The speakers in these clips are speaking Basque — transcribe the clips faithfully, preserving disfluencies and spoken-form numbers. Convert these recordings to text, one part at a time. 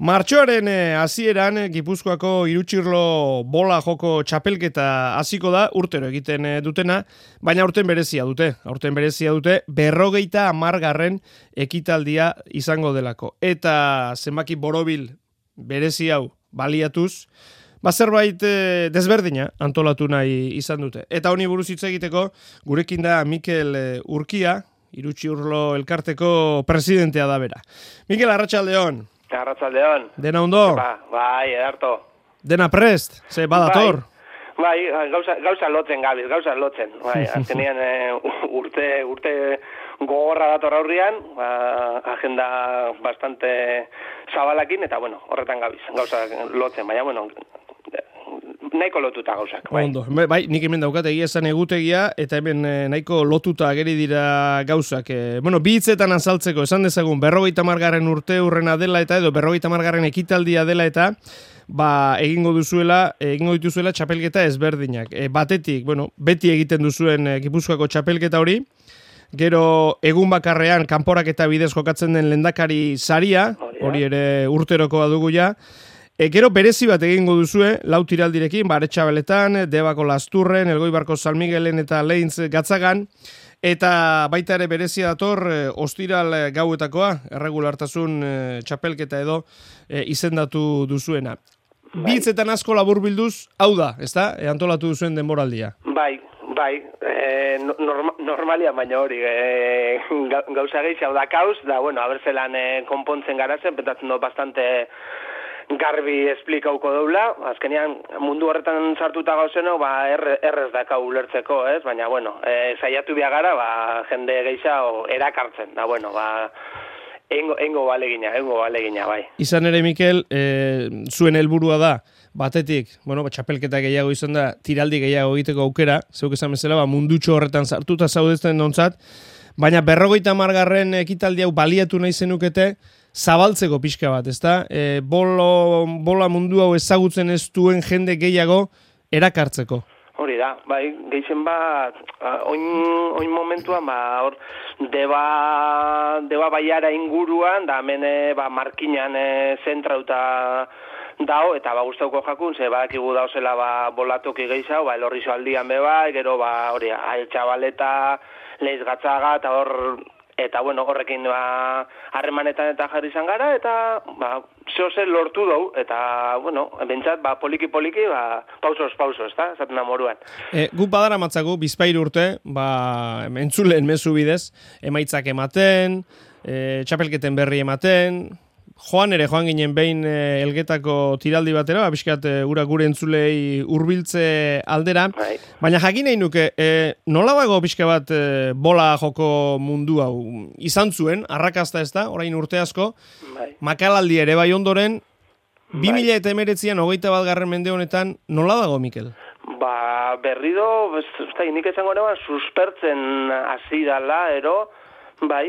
Martxoaren hasieran Gipuzkoako Irutxirlo bola joko txapelketa hasiko da, urtero egiten dutena, baina aurten berezia dute. Aurten berezia dute berrogeita hamargarren ekitaldia izango delako. Eta zenbaki borobil berezi hau baliatuz, ba zerbait desberdina antolatu nahi izan dute. Eta honi buruz hitz egiteko gurekin da Mikel Urkia, Irutxirlo elkarteko presidentea da bera. Mikel, arratsaldeon. Arratsaldeon. Dena ondo? Ba, bai, edarto. Dena prest, ze badator? Bai, bai gauza, gauza lotzen gabiz, gauza lotzen. Bai, azkenean e, urte, urte gogorra dator aurrian, ba, agenda bastante zabalakin, eta bueno, horretan gabiz, gauza lotzen, baina bueno, nahiko lotuta gauzak. Bai. Ondo, bai, nik hemen daukat egia esan egutegia, eta hemen eh, nahiko lotuta ageri dira gauzak. Eh, bueno, bi hitzetan azaltzeko, esan dezagun, berrogeita hamargarren urte urrena dela eta edo berrogeita hamargarren ekitaldia dela eta ba, egingo duzuela, egingo dituzuela txapelketa ezberdinak. E, batetik, bueno, beti egiten duzuen e, Gipuzkoako txapelketa hori, gero egun bakarrean kanporak eta bidez jokatzen den lehendakari saria, hori ere urterokoa dugu ja. E, gero berezi bat egingo duzue, lau tiraldirekin, Baretxabeletan, Debako Lasturren, Elgoibarko San Miguelen eta Leintz Gatzagan, eta baita ere berezia dator e, ostiral gauetakoa, erregulartasun e, txapelketa edo e, izendatu duzuena. Bai. Bitzetan asko laburbilduz, hau da, ezta? E, antolatu duzuen denboraldia. Bai, bai, e, norma, normalia baina hori, e, gauza gehi hau da kauz, da, bueno, abertzelan e, konpontzen garazen, petatzen dut bastante garbi esplikauko daula, azkenean mundu horretan sartuta gauzeno, ba, erre, errez dakau ulertzeko, ez? Baina, bueno, e, saiatu biagara, ba, jende gehiago erakartzen, da, bueno, ba, engo, engo balegina, engo balegina, bai. Izan ere, Mikel, e, zuen helburua da, batetik, bueno, ba, txapelketa gehiago izan da, tiraldi gehiago egiteko aukera, zeuk esan bezala, ba, mundutxo horretan sartuta zaudezten dontzat, baina berrogeita hamargarren ekitaldi hau baliatu nahi zenukete, zabaltzeko pixka bat, ezta? E, bolo, bola mundu hau ezagutzen ez duen jende gehiago erakartzeko. Hori da, bai, gehien bat, oin, oin momentuan, ba, hor, deba, deba baiara inguruan, da hemen, ba, markinan e, zentrauta dao, eta ba, guztauko jakun, ze badakigu dauzela, ba, bolatoki gehiago, ba, elorrizo aldian beba, gero, ba, hori, Altxabaleta, Leiz Gatzaga, eta hor, eta bueno, horrekin ba harremanetan eta jarri izan gara eta ba zeozer lortu dugu eta bueno, bentsat ba poliki poliki ba pausos pausos, ezta? Esaten da moruan. E, guk badara matzagu bizpahiru urte, ba entzuleen mezu bidez, emaitzak ematen, e, txapelketen berri ematen, joan ere joan ginen behin e, Elgetako tiraldi batera, ba pixkat e, ura gure entzulei hurbiltze aldera, Bai. Baina jakin nahi nuke, e, nola dago pixka bat e, bola joko mundu hau izan zuen, arrakasta ez da, orain urte asko, Bai. Makalaldi ere bai ondoren, Bai. bi mila hemeretzian hogeita bat garren mende honetan, nola dago, Mikel? Ba, berrido, ez da, nik esango ere, suspertzen hasi dala, ero, bai,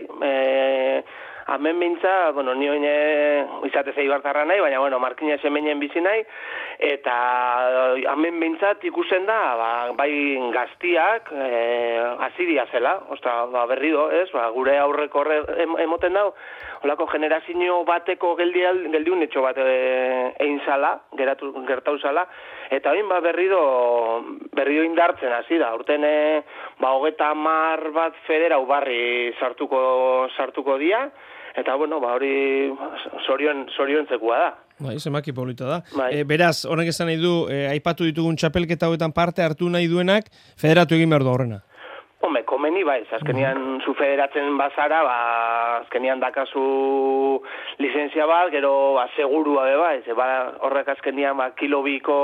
e, hemen bintza, bueno, ni oine izatez eibartarra nahi, baina, bueno, markina semenen bizi nahi, eta hemen bintzat ikusten da, ba, bai gaztiak, e, aziria zela, ostra, ba, berrido, ez, ba, gure aurreko horre em, emoten dau, holako generazio bateko geldial, geldiunetxo bat e, egin zala, geratu, gertau zala, eta hain ba, berrido, berrido indartzen hasi da, urten e, ba, hogeta hamar bat federa ubarri sartuko, sartuko dia, eta, bueno, ba, hori sorion, soriontzekoa da. Bai, zemaki polita da. Bai. E, beraz, horrek esan nahi du, e, aipatu ditugun txapelketa hoetan parte hartu nahi duenak, federatu egin behar du horrena. Home, komeni bai, azkenian zu federatzen bazara, ba, azkenian dakazu lizentzia bat, gero ba, segurua be bai, ze ba, horrek azkenian ba, kilo biko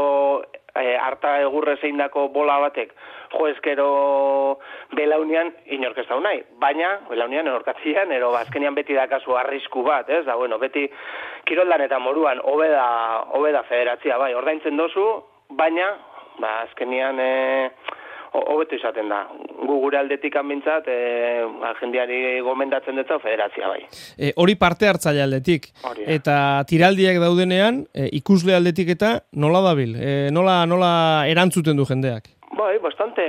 e, harta egurre zeindako bola batek, jo ezkero belaunian inork ez dau nahi, baina belaunian enorkatzian, ero ba, azkenian beti dakazu arrisku bat, ez, da, bueno, beti kiroldan eta moruan hobeda hobeda federatzia bai, ordaintzen dozu, baina, ba, azkenian e, hobeto izaten da. Gu gure aldetik anbintzat, e, jendeari gomendatzen dut federazia bai. E, hori parte hartzaile aldetik. Hori, eta tiraldiak daudenean, e, ikusle aldetik eta nola dabil? E, nola, nola erantzuten du jendeak? Bai, bastante,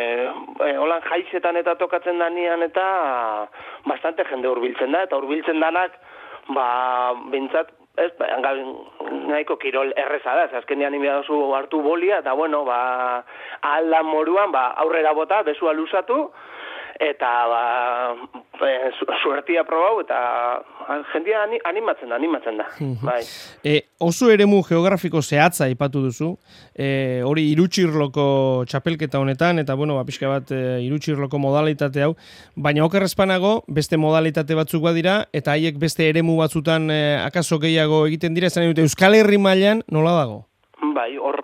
eh, holan jaizetan eta tokatzen danian eta bastante jende hurbiltzen da, eta hurbiltzen danak, ba, bintzat, ez, ba, nahiko kirol erreza da, azkenean inbiadozu hartu bolia, eta bueno, ba, aldan moruan, ba, aurrera bota, bezua luzatu, eta ba, e, suertia probau, eta jendia animatzen da, animatzen da. Bai. E, oso eremu geografiko zehatza aipatu duzu, e, hori irutxirloko txapelketa honetan, eta bueno, ba, pixka bat e, irutxirloko modalitate hau, baina okerrezpanago, beste modalitate batzuk badira, eta haiek beste eremu batzutan e, akaso gehiago egiten dira, esan dute, Euskal Herri mailan nola dago? Bai, hor...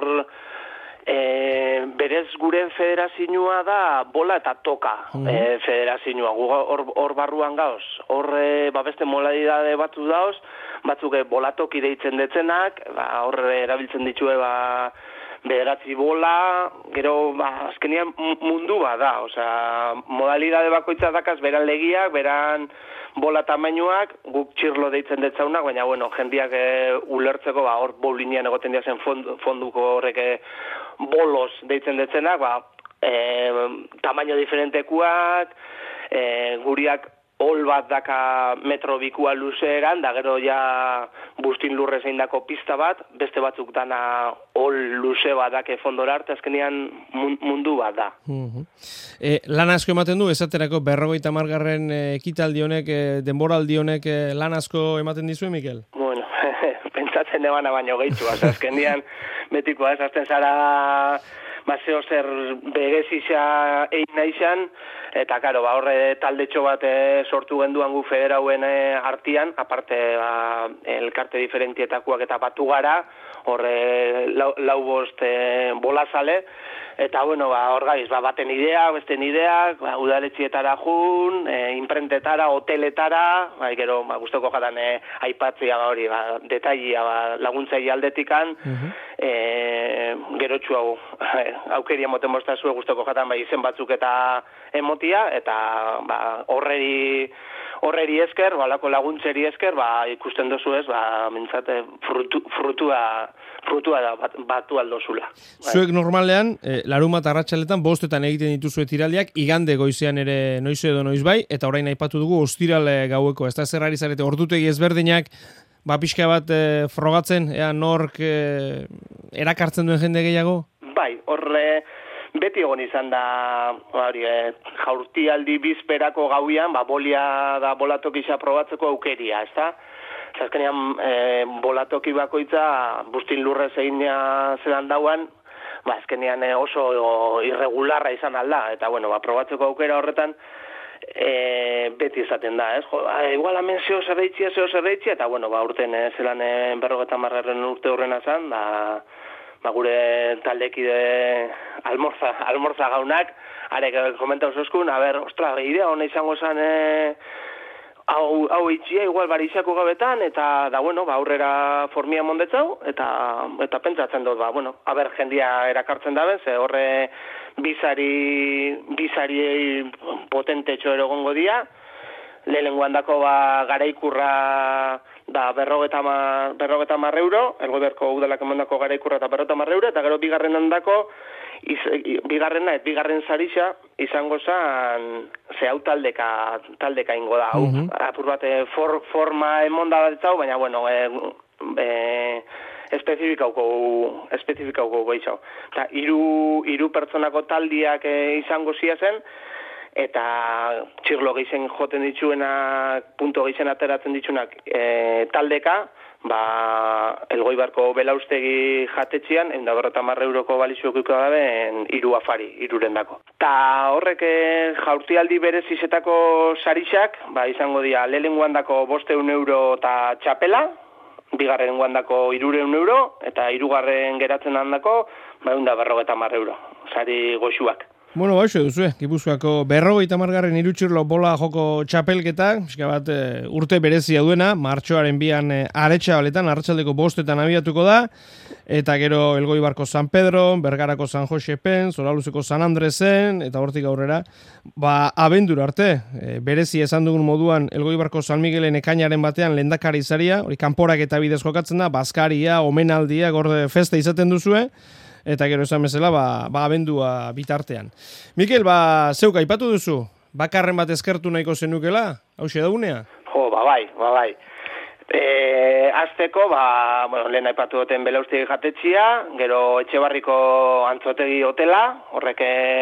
E, berez gure federazioa da bola eta toka mm. e, federazioa, hor, hor barruan gauz, hor e, ba beste modalitate batzu dauz, batzuk e, bolatoki deitzen detzenak, ba, hor erabiltzen ditue ba, bederatzi bola, gero ba, azkenian mundu bat da, osea, modalidade bakoitza dakaz beran legiak, beran bola tamainuak, guk txirlo deitzen detzaunak, baina bueno, jendiak e, ulertzeko, ba, hor bowlingian egoten diazen fond, fonduko horrek e, bolos deitzen detzenak, ba, e, tamaino diferentekuak, e, guriak hol bat daka metro bikua luzeeran, da gero ja bustin lurre zein dako pista bat, beste batzuk dana hol luze bat dake fondora arte, azkenean mundu bat da. Uh-huh. E, lan asko ematen du, esaterako berrogeita hamargarren ekitaldi honek, e, denboraldi honek e, lan asko ematen dizue, Mikel? Bueno, pentsatzen nebana baino gehitzu, azkenean betikoa ez, azten zara ba, zeo zer begezisa egin naizan, eta karo, ba, horre taldetxo bat e, sortu genduan gu federauen e, artian, aparte ba, elkarte diferentietakoak eta batu gara, horre lau, lau bost e, bolazale, eta bueno, ba, hor gaiz, ba, baten ideak, besten ideak, ba, udaletxietara jun, e, imprentetara, hoteletara, ba, gero, ba, guztoko jatan e, aipatzea ba, hori, ba, detailia ba, laguntzai aldetikan, uh-huh. e, gero txu hau, aukeria moten bostazue guztoko jatan ba, izen batzuk eta emotia, eta ba, horreri horreri esker, balako laguntzeri esker, ba, ikusten dozu ez, ba, mintzate, frutu, frutua, frutua da, bat, batu aldozula. Zuek normalean, e, larumat arratsaletan bostetan egiten dituzue tiraldiak, igande goizean ere noiz edo noiz bai, eta orain aipatu dugu ostirale gaueko, ez da zerrari zarete, ordutegi ezberdinak, ba, pixka bat e, frogatzen, ea nork e, erakartzen duen jende gehiago? Bai, horre... Beti egon izan da hori, e, jaurtialdi bizperako gauian, ba, bolia da bolatokisa probatzeko aukeria, ez da? Azkenean e, bolatoki bakoitza bustin lurre zeinia zelan dauan, ba, azkenean e, oso irregularra izan alda, eta bueno, ba, probatzeko aukera horretan e, beti izaten da, ez? Jo, a, igual hemen zeo zerreitzia, zeo zerreitzia, eta bueno, ba, urten e, zelan e, berrogeita marraren urte horrena zan, da... Ba, gure taldekide almorza, almorza gaunak, arek komentau zozkun, a ber, ostra, idea hona izango zen, e, hau, hau itxia, igual barizako gabetan, eta, da, bueno, ba, aurrera formia mondetzau, eta, eta pentsatzen dut, ba, bueno, a ber, jendia erakartzen daben, ze horre bizari, bizari potentetxo erogongo dia, lehenengoan dako, ba, garaikurra, da berrogeta mar euro, elgoberko udalak emandako garaikurra eta berrogeta mar euro, eta gero bigarren handako, iz, bigarrena, et bigarren sarisa, izango zan, ze hau taldeka, taldeka ingo da, hau, uh-huh. apur bat, for, forma emonda datzau, baina, bueno, e, e, espezifikauko, espezifikauko goizau. Eta, iru, iru pertsonako taldiak e, izango zia zen, eta txirlo gehizen joten dituenak, punto gehizen ateratzen dituenak e, taldeka, ba, Elgoibarko belaustegi jatetxian, enda berrota marre euroko balizuokiko daben iru afari, iruren dako. Ta horrek jaurtialdi berez izetako sarixak, ba, izango dira, lehenguan dako bosteun euro eta txapela, bigarren guandako irureun euro, eta hirugarren geratzen handako, ba, enda berrogeta marre euro, sari goxuak. Bueno, baixo duzue, Gipuzkoako berrogeita hamargarren irutxirlo bola joko txapelketa, pixka bat e, urte berezia duena, martxoaren bian e, Aretxabaletan, arratsaldeko bostetan abiatuko da, eta gero Elgoibarko San Pedro, Bergarako San Josepen, Zoraluzeko San Andresen, eta hortik aurrera, ba, abendura arte, e, berezia esan dugun moduan Elgoibarko San Miguelen ekainaren batean lehendakari izaria, hori kanporak eta bidez jokatzen da, bazkaria, omenaldia, gorde festa izaten duzue, eta gero esan bezala, ba, ba abendua bitartean. Mikel, ba, zeuk aipatu duzu, bakarren bat eskertu nahiko zenukela, hauxe daunea? Jo, ba bai, ba bai. E, azteko, ba, bueno, lehen aipatu duten Belaustegi jatetxia, gero Etxebarriko Antzotegi hotela, horrek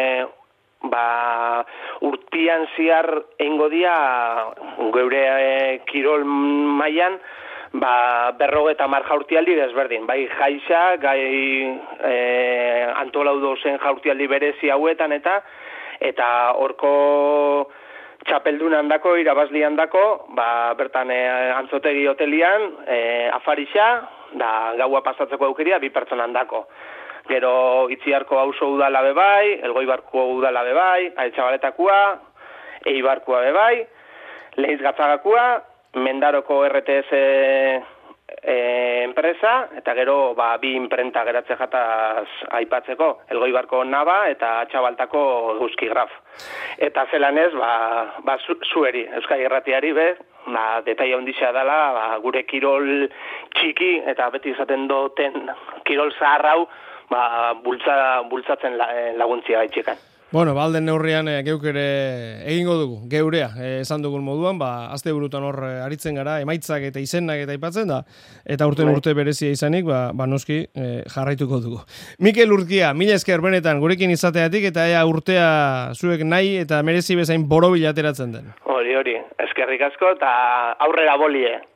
ba, urtian ziar eingo dia geure e, kirol mailan ba, berrogeta mar jaurtialdi desberdin, bai jaixa, gai e, antolau dozen jaurtialdi berezi hauetan eta eta horko txapeldun handako, irabazli handako, ba, bertan e, Antzotegi hotelian, e, afarixa, da gaua pasatzeko aukeria, bi pertsona handako. Gero Itziarko auzo udala bebai, Elgoibarko udala bebai, Aetxabaletakoa, Eibarkoa bebai, Leiz Gatzagakoa, Mendaroko R T S e, enpresa, eta gero ba, bi imprenta geratze jataz aipatzeko, Elgoibarko Naba eta Atxabaltako Euskigraf. Eta zelan ez, ba, ba zu, zueri, Euskal Irratiari be, ba, detaia ondixea dela, ba, gure kirol txiki, eta beti izaten duten kirol zahar hau, ba, bultza, bultzatzen laguntzia gaitxikan. Bueno, balden neurrian e, geuk ere egingo dugu, geurea, e, esan dugun moduan, ba, azte burutan hor aritzen gara, emaitzak eta izenak eta aipatzen da, eta urten urte berezia izanik, ba, ba noski e, jarraituko dugu. Mikel Urkia, mila esker benetan, gurekin izateatik, eta ea urtea zuek nahi eta merezi bezain borobila ateratzen den. Hori, hori, eskerrik asko, eta aurrera bolie.